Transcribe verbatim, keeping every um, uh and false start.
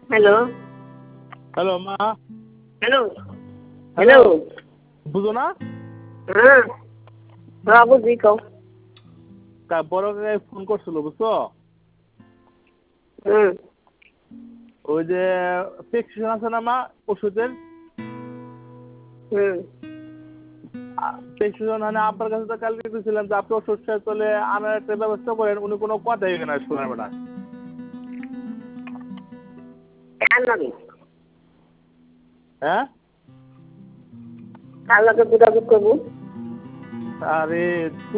Hello hello মা। Hello hello বুঝো না? হ্যাঁ হ্যাঁ বুঝি কও। তা বড় কাকাই ফোন করছিল বুঝছো? হুম ওই যে প্রেসক্রিপশন আছে না মা ওষুধের, হুম প্রেসক্রিপশন মানে আপনার কাছে তো কালকে গেছিলাম যে আপনি ওষুধ শেষ হলে আনার একটা ব্যবস্থা করেন, উনি কোনো কথাই এখানে শোনাবে না। কার লাগে হ্যাঁ কার লাগে যোগাযোগ করবো? আরে